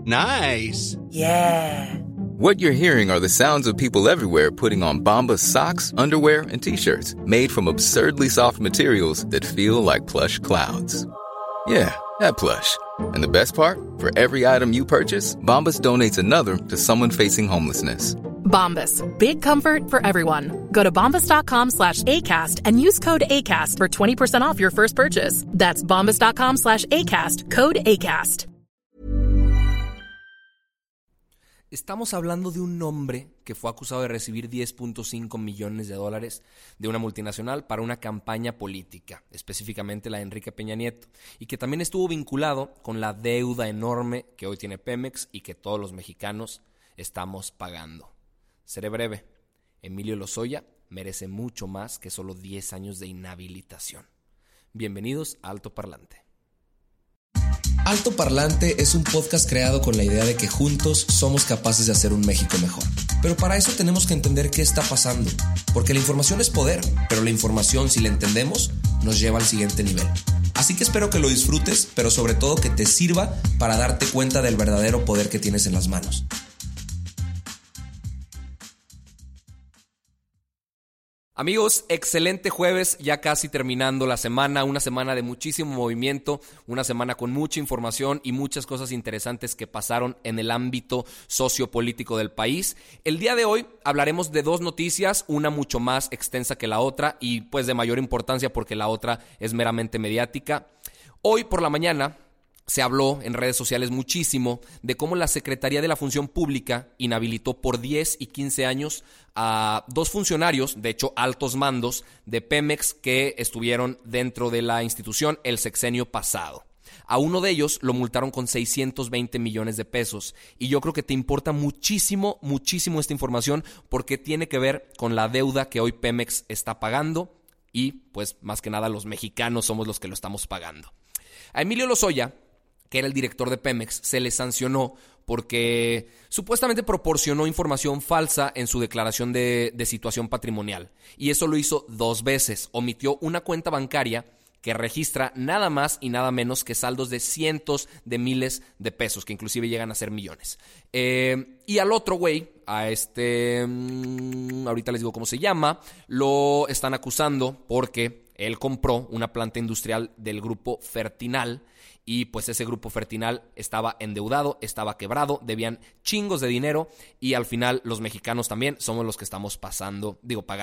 Nice. Yeah. What you're hearing are the sounds of people everywhere putting on Bombas socks, underwear, and T-shirts made from absurdly soft materials that feel like plush clouds. Yeah, that plush. And the best part? For every item you purchase, Bombas donates another to someone facing homelessness. Bombas. Big comfort for everyone. Go to bombas.com/ACAST and use code ACAST for 20% off your first purchase. That's bombas.com/ACAST. Code ACAST. Estamos hablando de un hombre que fue acusado de recibir $10.5 millones de una multinacional para una campaña política, específicamente la de Enrique Peña Nieto, y que también estuvo vinculado con la deuda enorme que hoy tiene Pemex y que todos los mexicanos estamos pagando. Seré breve. Emilio Lozoya merece mucho más que solo 10 años de inhabilitación. Bienvenidos a Alto Parlante. Alto Parlante es un podcast creado con la idea de que juntos somos capaces de hacer un México mejor. Pero para eso tenemos que entender qué está pasando, porque la información es poder, pero la información, si la entendemos, nos lleva al siguiente nivel. Así que espero que lo disfrutes, pero sobre todo que te sirva para darte cuenta del verdadero poder que tienes en las manos. Amigos, excelente jueves, ya casi terminando la semana, una semana de muchísimo movimiento, una semana con mucha información y muchas cosas interesantes que pasaron en el ámbito sociopolítico del país. El día de hoy hablaremos de dos noticias, una mucho más extensa que la otra y pues de mayor importancia porque la otra es meramente mediática. Hoy por la mañana se habló en redes sociales muchísimo de cómo la Secretaría de la Función Pública inhabilitó por 10 y 15 años a dos funcionarios, de hecho altos mandos, de Pemex que estuvieron dentro de la institución el sexenio pasado. A uno de ellos lo multaron con 620 millones de pesos y yo creo que te importa muchísimo esta información porque tiene que ver con la deuda que hoy Pemex está pagando y pues más que nada los mexicanos somos los que lo estamos pagando. A Emilio Lozoya, que era el director de Pemex, se le sancionó porque supuestamente proporcionó información falsa en su declaración de situación patrimonial. Y eso lo hizo 2 veces. Omitió una cuenta bancaria que registra nada más y nada menos que saldos de cientos de miles de pesos, que inclusive llegan a ser millones. Y al otro güey, a ahorita les digo cómo se llama, lo están acusando porque él compró una planta industrial del grupo Fertinal. Y pues ese grupo Fertinal estaba endeudado, estaba quebrado, debían chingos de dinero y al final los mexicanos también somos los que estamos pagando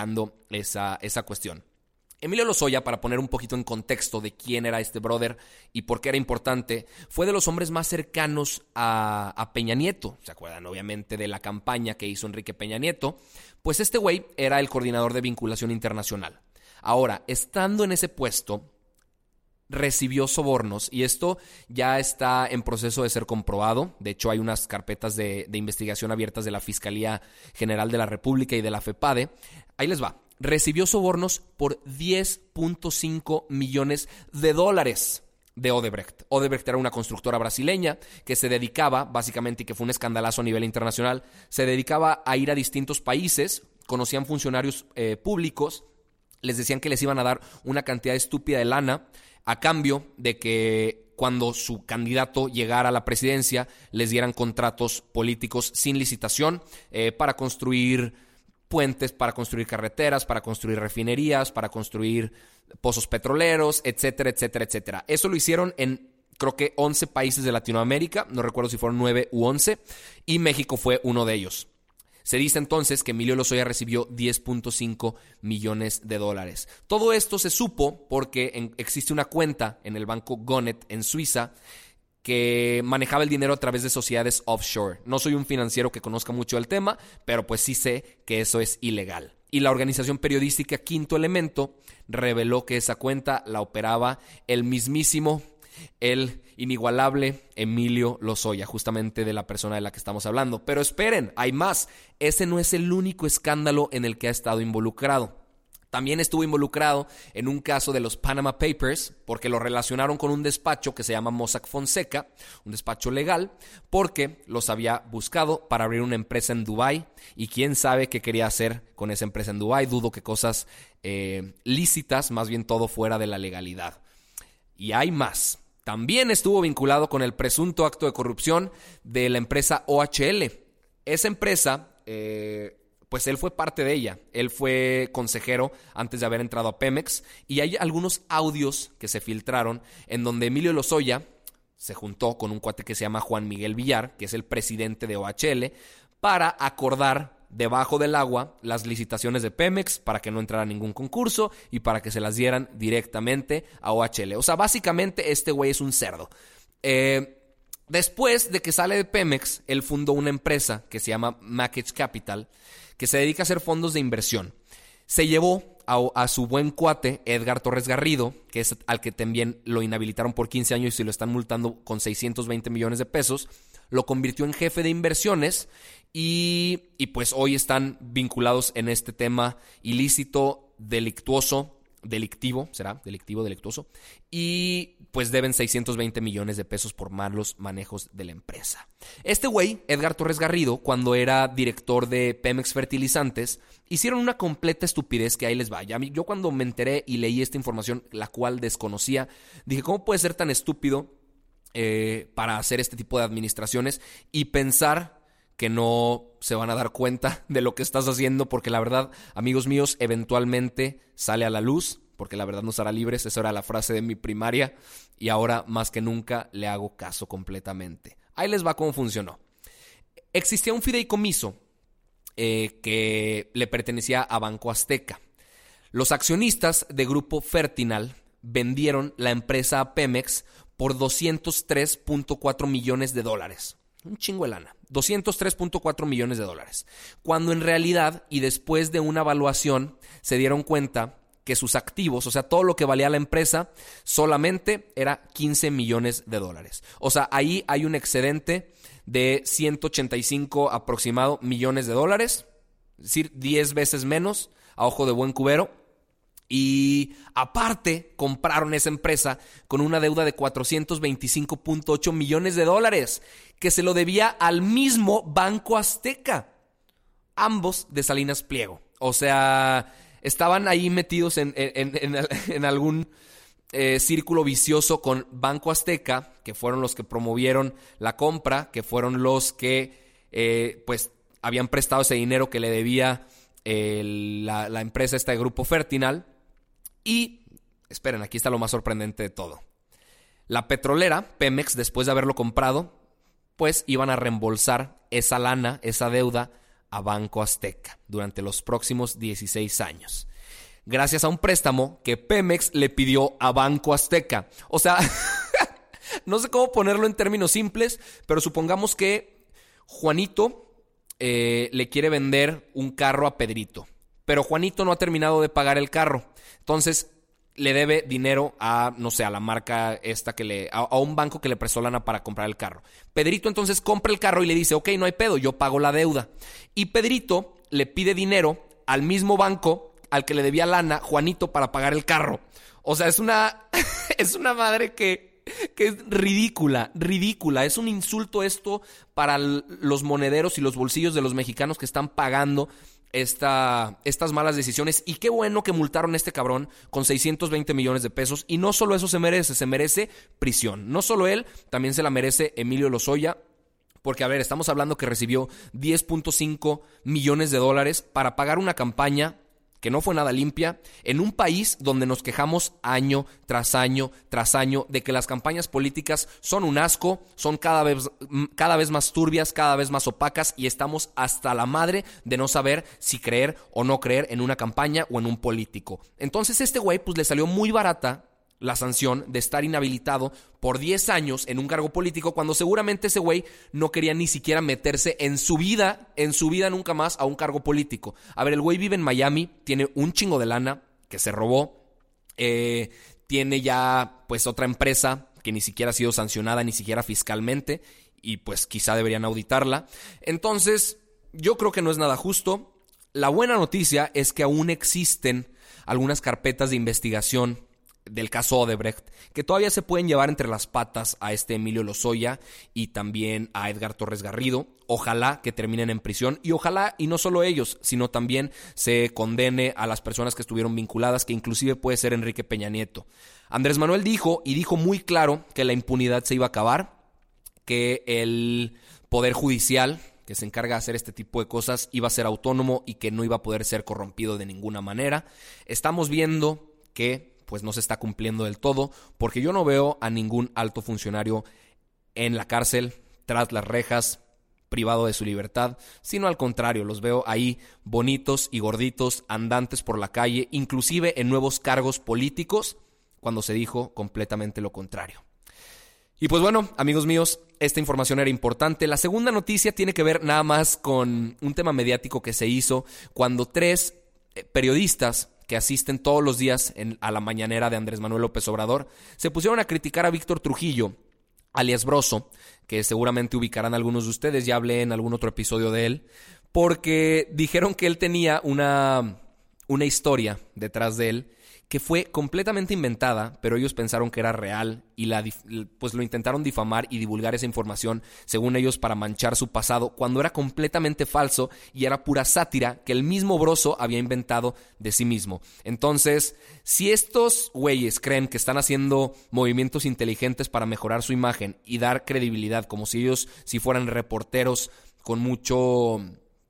esa cuestión. Emilio Lozoya, para poner un poquito en contexto de quién era este brother y por qué era importante, fue de los hombres más cercanos a Peña Nieto. ¿Se acuerdan? Obviamente de la campaña que hizo Enrique Peña Nieto. Pues este güey era el coordinador de vinculación internacional. Ahora, estando en ese puesto, recibió sobornos y esto ya está en proceso de ser comprobado. De hecho, hay unas carpetas de investigación abiertas de la Fiscalía General de la República y de la FEPADE. Ahí les va. Recibió sobornos por $10.5 millones de Odebrecht. Odebrecht era una constructora brasileña que se dedicaba, básicamente, y que fue un escandalazo a nivel internacional, se dedicaba a ir a distintos países, conocían funcionarios públicos, les decían que les iban a dar una cantidad estúpida de lana a cambio de que cuando su candidato llegara a la presidencia les dieran contratos políticos sin licitación para construir puentes, para construir carreteras, para construir refinerías, para construir pozos petroleros, etcétera, etcétera, etcétera. Eso lo hicieron en creo que 11 países de Latinoamérica, no recuerdo si fueron 9 u 11, y México fue uno de ellos. Se dice entonces que Emilio Lozoya recibió $10.5 millones. Todo esto se supo porque existe una cuenta en el banco Gonet en Suiza que manejaba el dinero a través de sociedades offshore. No soy un financiero que conozca mucho el tema, pero pues sí sé que eso es ilegal. Y la organización periodística Quinto Elemento reveló que esa cuenta la operaba el mismísimo, el inigualable Emilio Lozoya, justamente de la persona de la que estamos hablando. Pero esperen, hay más. Ese no es el único escándalo en el que ha estado involucrado. También estuvo involucrado en un caso de los Panama Papers porque lo relacionaron con un despacho que se llama Mossack Fonseca, un despacho legal, porque los había buscado para abrir una empresa en Dubái y quién sabe qué quería hacer con esa empresa en Dubái. Dudo que cosas lícitas, más bien todo fuera de la legalidad. Y hay más. también estuvo vinculado con el presunto acto de corrupción de la empresa OHL. Esa empresa, pues él fue parte de ella. Él fue consejero antes de haber entrado a Pemex. Y hay algunos audios que se filtraron en donde Emilio Lozoya se juntó con un cuate que se llama Juan Miguel Villar, que es el presidente de OHL, para acordar debajo del agua las licitaciones de Pemex para que no entrara ningún concurso y para que se las dieran directamente a OHL. O sea, básicamente este güey es un cerdo. Después de que sale de Pemex, él fundó una empresa que se llama Mackage Capital, que se dedica a hacer fondos de inversión. Se llevó a su buen cuate, Edgar Torres Garrido, que es al que también lo inhabilitaron por 15 años y lo están multando con 620 millones de pesos. Lo convirtió en jefe de inversiones y pues hoy están vinculados en este tema ilícito, delictuoso, delictuoso, y pues deben 620 millones de pesos por malos manejos de la empresa. Este güey, Edgar Torres Garrido, cuando era director de Pemex Fertilizantes, hicieron una completa estupidez que ahí les va. Yo cuando me enteré y leí esta información, la cual desconocía, dije, ¿cómo puede ser tan estúpido para hacer este tipo de administraciones y pensar que no se van a dar cuenta de lo que estás haciendo? Porque la verdad, amigos míos, eventualmente sale a la luz, porque la verdad nos hará libres. Esa era la frase de mi primaria y ahora más que nunca le hago caso completamente. Ahí les va cómo funcionó. Existía un fideicomiso que le pertenecía a Banco Azteca. Los accionistas de Grupo Fertinal vendieron la empresa a Pemex por $203.4 millones. Un chingo de lana. $203.4 millones. Cuando en realidad, y después de una evaluación, se dieron cuenta que sus activos, o sea, todo lo que valía la empresa, solamente era $15 millones. O sea, ahí hay un excedente de 185 aproximado millones de dólares, es decir, 10 veces menos, a ojo de buen cubero. Y aparte, compraron esa empresa con una deuda de $425.8 millones, que se lo debía al mismo Banco Azteca. Ambos de Salinas Pliego. O sea, estaban ahí metidos en algún círculo vicioso con Banco Azteca, que fueron los que promovieron la compra, que fueron los que pues habían prestado ese dinero que le debía la empresa esta de Grupo Fertinal. Y, esperen, aquí está lo más sorprendente de todo. La petrolera, Pemex, después de haberlo comprado, pues iban a reembolsar esa lana, esa deuda, a Banco Azteca durante los próximos 16 años. Gracias a un préstamo que Pemex le pidió a Banco Azteca. O sea, no sé cómo ponerlo en términos simples, pero supongamos que Juanito le quiere vender un carro a Pedrito, pero Juanito no ha terminado de pagar el carro. Entonces le debe dinero a, no sé, a la marca esta a un banco que le prestó lana para comprar el carro. Pedrito entonces compra el carro y le dice, ok, no hay pedo, yo pago la deuda. Y Pedrito le pide dinero al mismo banco al que le debía lana Juanito para pagar el carro. O sea, es una madre que es ridícula. Es un insulto esto para los monederos y los bolsillos de los mexicanos que están pagando estas malas decisiones. Y qué bueno que multaron a este cabrón con 620 millones de pesos. Y no solo eso se merece prisión. No solo él, también se la merece Emilio Lozoya. Porque, a ver, estamos hablando que recibió $10.5 millones para pagar una campaña que no fue nada limpia, en un país donde nos quejamos año tras año de que las campañas políticas son un asco, son cada vez más turbias, cada vez más opacas, y estamos hasta la madre de no saber si creer o no creer en una campaña o en un político. Entonces este güey pues le salió muy barata la sanción de estar inhabilitado por 10 años en un cargo político, cuando seguramente ese güey no quería ni siquiera meterse en su vida nunca más a un cargo político. A ver, el güey vive en Miami, tiene un chingo de lana que se robó, tiene ya pues otra empresa que ni siquiera ha sido sancionada, ni siquiera fiscalmente, y pues quizá deberían auditarla. Entonces, yo creo que no es nada justo. La buena noticia es que aún existen algunas carpetas de investigación del caso Odebrecht, que todavía se pueden llevar entre las patas a este Emilio Lozoya y también a Edgar Torres Garrido. Ojalá que terminen en prisión y ojalá, y no solo ellos, sino también se condene a las personas que estuvieron vinculadas, que inclusive puede ser Enrique Peña Nieto. Andrés Manuel dijo muy claro que la impunidad se iba a acabar, que el Poder Judicial, que se encarga de hacer este tipo de cosas, iba a ser autónomo y que no iba a poder ser corrompido de ninguna manera. Estamos viendo que pues no se está cumpliendo del todo, porque yo no veo a ningún alto funcionario en la cárcel, tras las rejas, privado de su libertad, sino al contrario, los veo ahí bonitos y gorditos, andantes por la calle, inclusive en nuevos cargos políticos, cuando se dijo completamente lo contrario. Y pues bueno, amigos míos, esta información era importante. La segunda noticia tiene que ver nada más con un tema mediático que se hizo cuando 3 periodistas que asisten todos los días a la mañanera de Andrés Manuel López Obrador se pusieron a criticar a Víctor Trujillo, alias Broso, que seguramente ubicarán algunos de ustedes, ya hablé en algún otro episodio de él, porque dijeron que él tenía una historia detrás de él que fue completamente inventada, pero ellos pensaron que era real y pues lo intentaron difamar y divulgar esa información, según ellos, para manchar su pasado, cuando era completamente falso y era pura sátira que el mismo Broso había inventado de sí mismo. Entonces, si estos güeyes creen que están haciendo movimientos inteligentes para mejorar su imagen y dar credibilidad, como si ellos fueran reporteros con mucho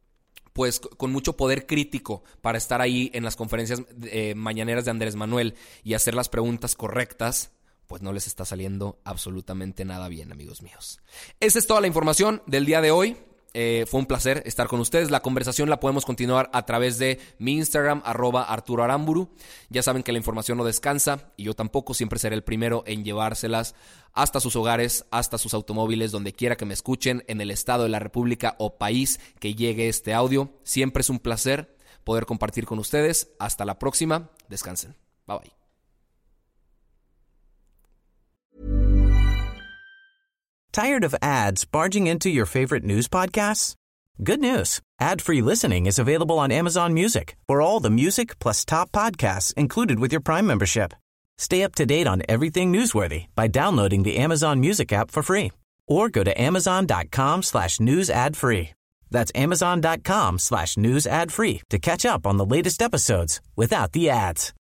poder crítico para estar ahí en las conferencias mañaneras de Andrés Manuel y hacer las preguntas correctas, pues no les está saliendo absolutamente nada bien, amigos míos. Esa es toda la información del día de hoy. Fue un placer estar con ustedes. La conversación la podemos continuar a través de mi Instagram, @ArturoAramburu. Ya saben que la información no descansa y yo tampoco. Siempre seré el primero en llevárselas hasta sus hogares, hasta sus automóviles, donde quiera que me escuchen, en el estado de la República o país que llegue este audio. Siempre es un placer poder compartir con ustedes. Hasta la próxima. Descansen. Bye bye. Tired of ads barging into your favorite news podcasts? Good news. Ad-free listening is available on Amazon Music for all the music plus top podcasts included with your Prime membership. Stay up to date on everything newsworthy by downloading the Amazon Music app for free or go to amazon.com/news ad free. That's amazon.com/news ad free to catch up on the latest episodes without the ads.